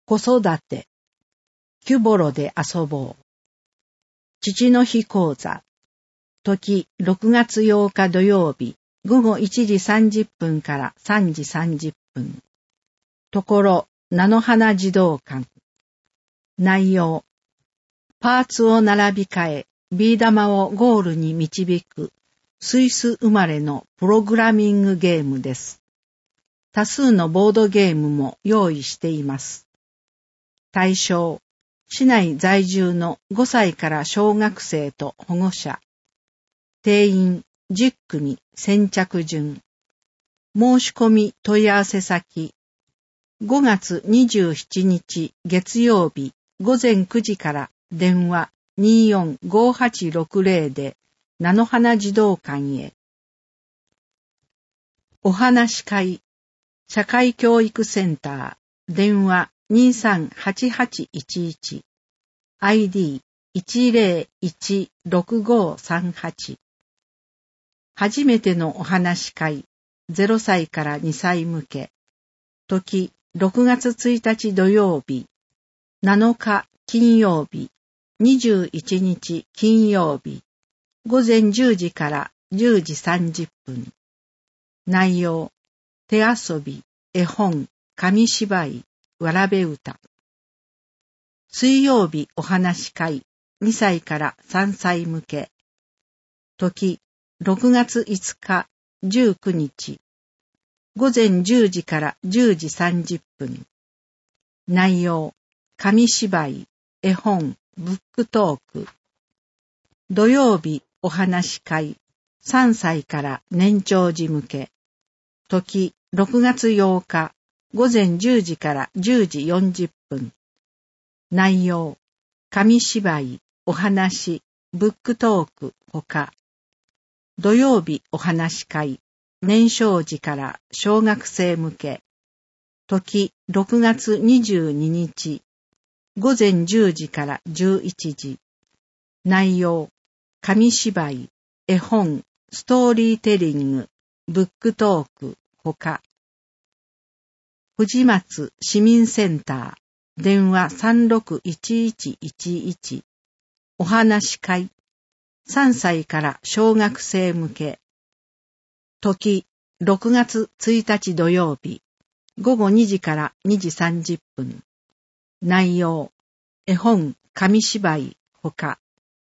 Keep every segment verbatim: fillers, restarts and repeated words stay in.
子育て、キュボロで遊ぼう。父の日講座、時ろくがつようか土曜日、午後いちじさんじゅっぷんからさんじさんじゅっぷん。ところ、菜の花児童館。内容、パーツを並び替え、ビー玉をゴールに導く、スイス生まれのプログラミングゲームです。多数のボードゲームも用意しています。対象、市内在住のごさいから小学生と保護者。定員じゅっくみ先着順。申し込み問い合わせ先。ごがつにじゅうしちにち月曜日ごぜんくじから電話にーよんごはちろくぜろで菜の花児童館へ。お話し会、社会教育センター、電話にーさんはちはちいちいち、アイディーいちぜろいちろくごさんはち。初めてのお話し会、ゼロさいからにさい向け。時、ろくがつついたち土曜日、なのか金曜日、にじゅういちにち金曜日、ごぜんじゅうじからじゅうじさんじゅっぷん。内容、手遊び、絵本、紙芝居、わらべ歌。水曜日お話し会、にさいからさんさい向け。時、ろくがついつか、じゅうくにち。ごぜんじゅうじからじゅうじさんじゅっぷん。内容、紙芝居、絵本、ブックトーク。土曜日お話し会、さんさいから年長児向け。時、ろくがつようか、ごぜんじゅうじからじゅうじよんじゅっぷん。内容、紙芝居、お話、ブックトーク、ほか。土曜日お話し会、年少児から小学生向け。時、ろくがつにじゅうににち、ごぜんじゅうじからじゅういちじ。内容、紙芝居、絵本、ストーリーテリング、ブックトーク、ほか。藤松市民センター、電話さんろくいちいちいちいち。お話し会、さんさいから小学生向け。時、ろくがつついたち土曜日、ごごにじからにじさんじゅっぷん。内容、絵本、紙芝居、ほか。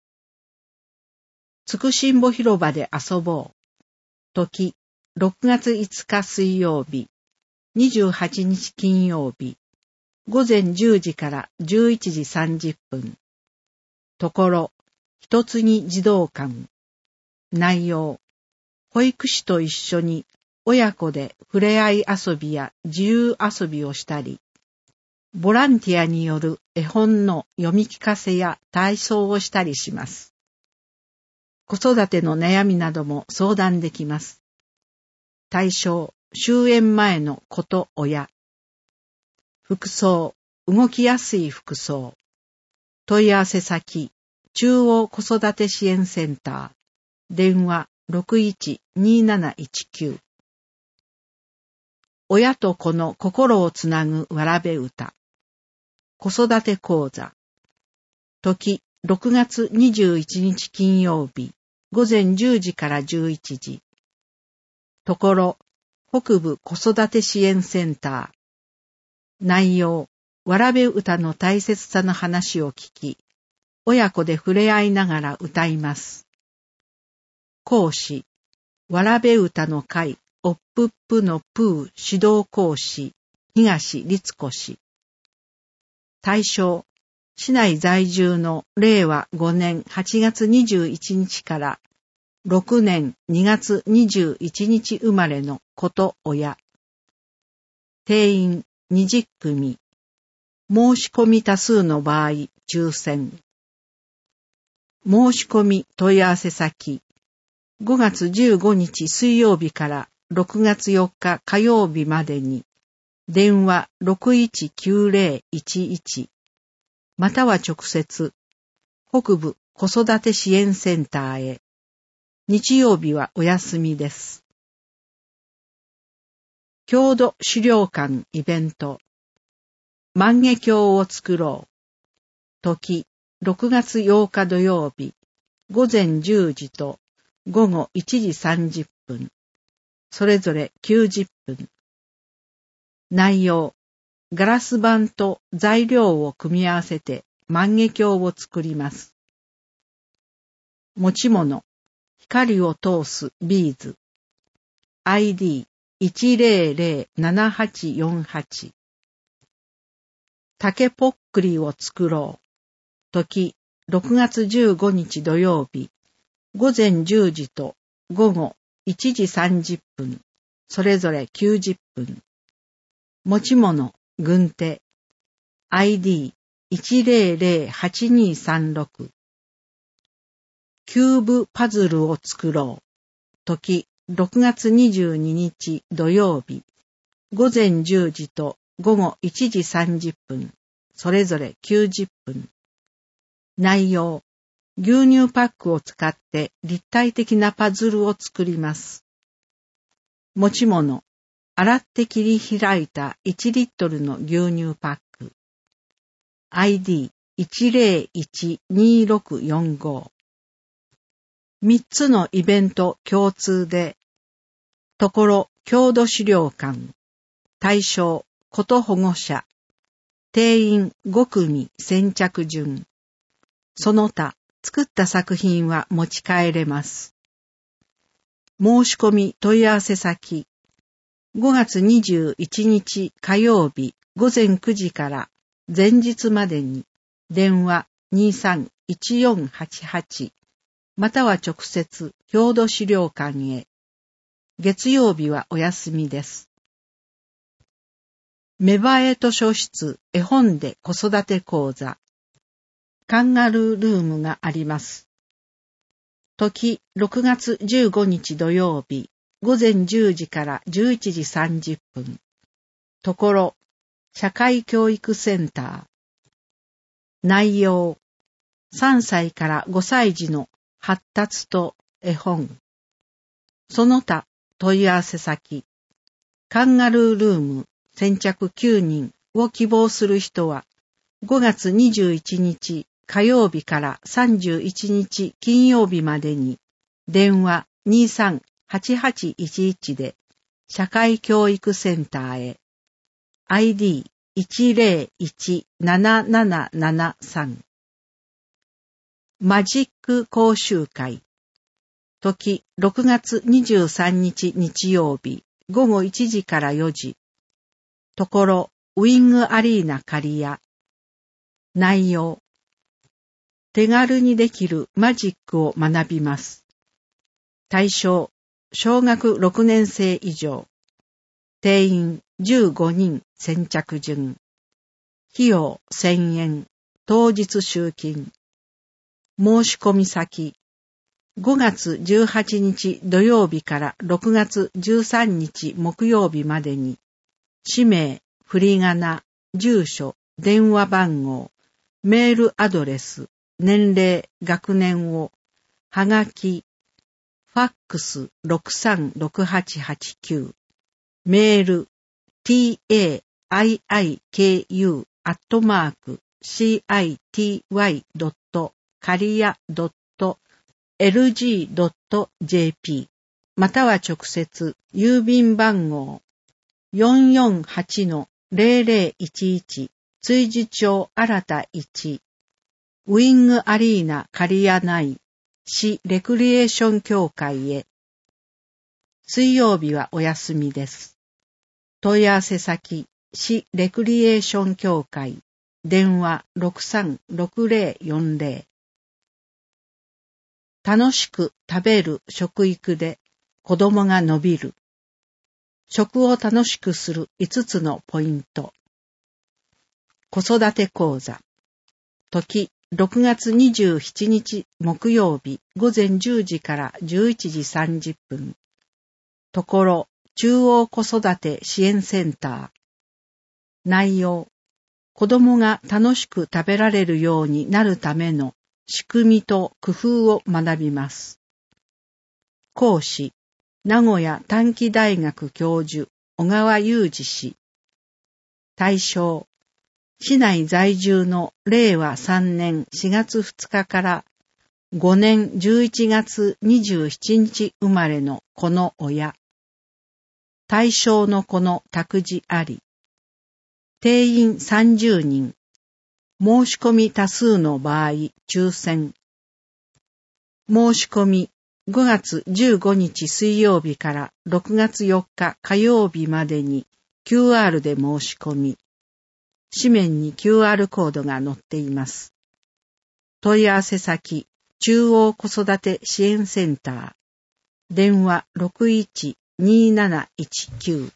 つくしんぼ広場で遊ぼう。時、ろくがついつか水曜日、にじゅうはちにち金曜日、ごぜんじゅうじからじゅういちじさんじゅっぷん。ところ、ひとつぎ児童館。内容、保育士と一緒に親子で触れ合い遊びや自由遊びをしたり、ボランティアによる絵本の読み聞かせや体操をしたりします。子育ての悩みなども相談できます。対象、終園前の子と親。服装、動きやすい服装。問い合わせ先、中央子育て支援センター。電話ろくいちにーなないちきゅう。親と子の心をつなぐわらべ歌。子育て講座。時、ろくがつにじゅういちにち金曜日、ごぜんじゅうじからじゅういちじ。ところ、北部子育て支援センター。内容、わらべ歌の大切さの話を聞き、親子で触れ合いながら歌います。講師、わらべ歌の会、おっぷっぷのプー指導講師、東律子氏。対象、市内在住のれいわごねんはちがつにじゅういちにちからろくねんにがつにじゅういちにち生まれの子と親。定員にじゅっくみ。申し込み多数の場合、抽選。申し込み問い合わせ先。ごがつじゅうごにち水曜日からろくがつよっか火曜日までに、電話ろくいちきゅうぜろいちいち。または直接、北部子育て支援センターへ。日曜日はお休みです。郷土資料館イベント。 万華鏡を作ろう。時、ろくがつようか土曜日、午前じゅうじと午後いちじさんじゅっぷん、それぞれきゅうじゅっぷん。内容、ガラス板と材料を組み合わせて万華鏡を作ります。持ち物、光を通すビーズ。アイディーいちゼロゼロななはちよんはち。竹ぽっくりを作ろう。時、ろくがつじゅうごにち土曜日、午前じゅうじと午後いちじさんじゅっぷん、それぞれきゅうじゅっぷん。持ち物、軍手。アイディーいちゼロゼロはちにさんろく。キューブパズルを作ろう。時、ろくがつにじゅうににち土曜日、午前じゅうじと午後いちじさんじゅっぷん、それぞれきゅうじゅっぷん。内容、牛乳パックを使って立体的なパズルを作ります。持ち物、洗って切り開いたいちリットルの牛乳パック。アイディーいちゼロいちにろくよんご。三つのイベント共通で、ところ郷土資料館、対象こと保護者、定員ごくみ先着順。その他、作った作品は持ち帰れます。申し込み問い合わせ先、ごがつにじゅういちにち火曜日午前くじから前日までに電話にさんいちよんはちはちまたは直接郷土資料館へ。月曜日はお休みです。芽生え図書室絵本で子育て講座。カンガルールームがあります。時、ろくがつじゅうごにち土曜日、午前じゅうじからじゅういちじさんじゅっぷん。ところ、社会教育センター。内容、さんさいからごさい児の発達と絵本。その他問い合わせ先、カンガルールーム先着きゅうにんを希望する人は、ごがつにじゅういちにち火曜日からさんじゅういちにち金曜日までに、電話にさんはちはちいちいちで社会教育センターへ。アイディーいちゼロいちななななななさん。マジック講習会。時、ろくがつにじゅうさんにち日曜日、午後いちじからよじ。ところ、ウィングアリーナ刈谷。内容、手軽にできるマジックを学びます。対象、小学ろくねんせい以上。定員じゅうごにん先着順。費用せんえん、当日集金。申し込み先、ごがつじゅうはちにち土曜日からろくがつじゅうさんにち木曜日までに、氏名、振り仮名、住所、電話番号、メールアドレス、年齢、学年を、はがき、ファックスろくさんろくはちはちきゅう、メール、ティーエーアイアイケーユー アットマーク、シーアイティーワイ ドット、カリア ドット、エルジー ドット ジェーピー、または直接、郵便番号、よんよんはちのゼロゼロいちいち、築地町新田いち、ウィングアリーナ刈谷内、市レクリエーション協会へ。水曜日はお休みです。問い合わせ先、市レクリエーション協会、電話ろくさんろくゼロよんゼロ。楽しく食べる食育で子供が伸びる。食を楽しくするいつつのポイント。子育て講座。時、ろくがつにじゅうしちにち木曜日午前じゅうじからじゅういちじさんじゅっぷん。ところ、中央子育て支援センター。内容、子供が楽しく食べられるようになるための仕組みと工夫を学びます。講師、名古屋短期大学教授、小川雄二氏。対象、 市内在住のれいわさんねんしがつふつかからごねんじゅういちがつにじゅうしちにち生まれの子の親。対象の子の託児あり。定員さんじゅうにん。申し込み多数の場合、抽選。申し込みごがつじゅうごにち水曜日からろくがつよっか火曜日までに キューアール で申し込み。紙面に キューアール コードが載っています。問い合わせ先、中央子育て支援センター。電話 ろくいちにーなないちきゅ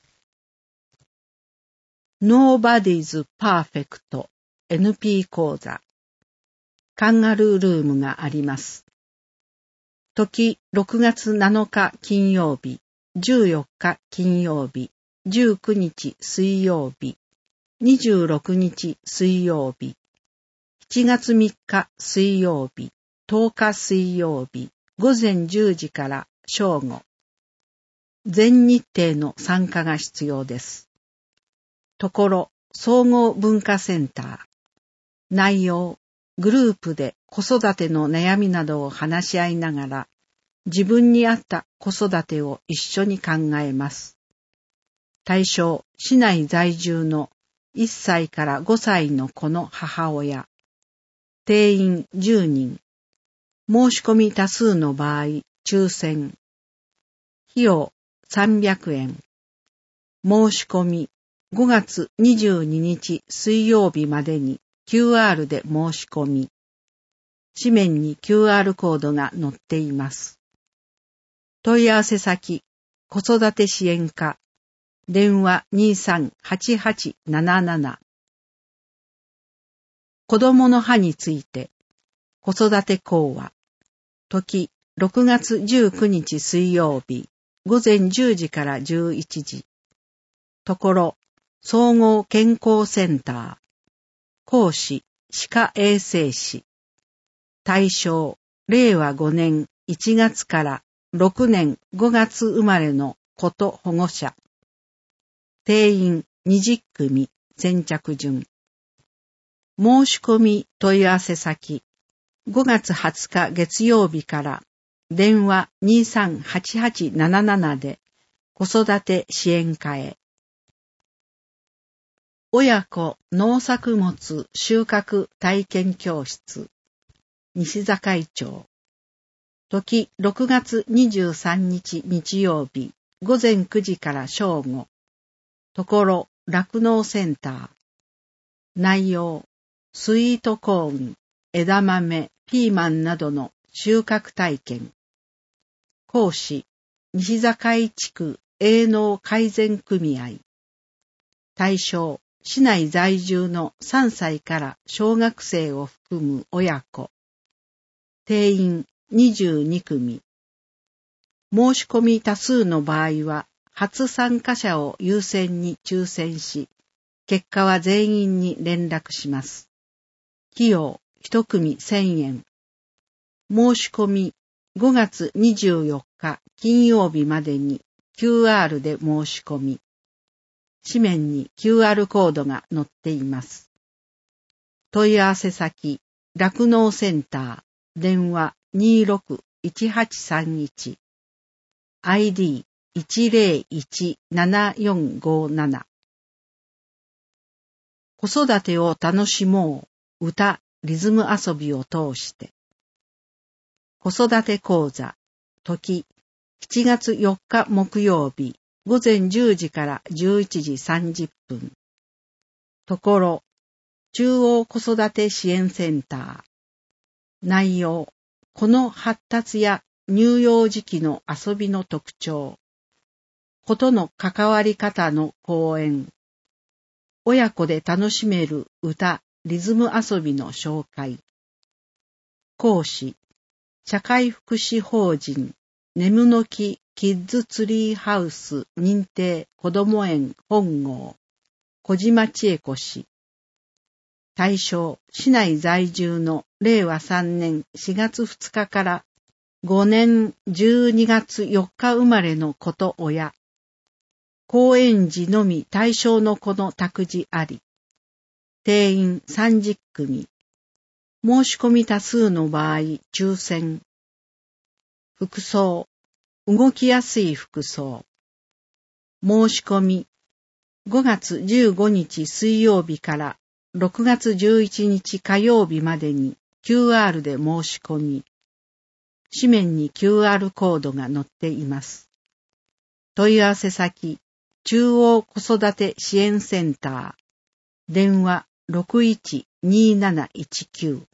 う。Nobody's Perfect エヌピー 講座。カンガルールームがあります。時ろくがつなのか金曜日、じゅうよっか金曜日、じゅうくにち水曜日、にじゅうろくにち水曜日、しちがつみっか水曜日、とおか水曜日、ごぜんじゅうじから正午。全日程の参加が必要です。ところ、総合文化センター。内容、グループで子育ての悩みなどを話し合いながら、自分に合った子育てを一緒に考えます。対象、市内在住のいっさいからごさいの子の母親。定員じゅうにん。申し込み多数の場合、抽選。費用さんびゃくえん。申し込みごがつにじゅうににち水曜日までに キューアール で申し込み。紙面に キューアール コードが載っています。問い合わせ先、子育て支援課。電話 にーさんはちはちなななな。子供の歯について、子育て講話。時、ろくがつじゅうくにち水曜日、ごぜんじゅうじからじゅういちじ。ところ、総合健康センター。講師、歯科衛生士。対象、れいわごねんいちがつからろくねんごがつ生まれの子と保護者。定員にじゅっくみ、先着順。申し込み問い合わせ先、ごがつはつか月曜日から電話 にーさんはちはちなななな で子育て支援課へ。親子農作物収穫体験教室。西境町。時ろくがつにじゅうさんにち日曜日、ごぜんくじから正午。ところ、酪農センター。内容、スイートコーン、枝豆、ピーマンなどの収穫体験。講師、西境地区営農改善組合。対象、市内在住のさんさいから小学生を含む親子。定員にじゅうにくみ。申し込み多数の場合は、初参加者を優先に抽選し、結果は全員に連絡します。費用一組せんえん。申し込みごがつにじゅうよっか金曜日までに キューアール で申し込み。紙面に キューアール コードが載っています。問い合わせ先、酪農センター、電話 にーろくいちはちさんいち。アイディーいちぜろいちななよんごなな。子育てを楽しもう。歌、リズム遊びを通して。子育て講座。時、しちがつよっか木曜日、ごぜんじゅうじからじゅういちじさんじゅっぷん。ところ、中央子育て支援センター。内容、子の発達や乳幼児期の遊びの特徴。子との関わり方の講演。親子で楽しめる歌、リズム遊びの紹介。講師、社会福祉法人、眠の木キッズツリーハウス認定こども園本郷、小島千恵子氏。対象、市内在住のれいわさんねんしがつふつかからごねんじゅうにがつよっか生まれの子と親。講演時のみ対象の子の託児あり。 定員さんじゅっくみ。申し込み多数の場合、抽選。服装。動きやすい服装。申し込み。ごがつじゅうごにち水曜日からろくがつじゅういちにち火曜日までに キューアール で申し込み。紙面に キューアール コードが載っています。問い合わせ先、中央子育て支援センター。電話 ろくいちにーなないちきゅう。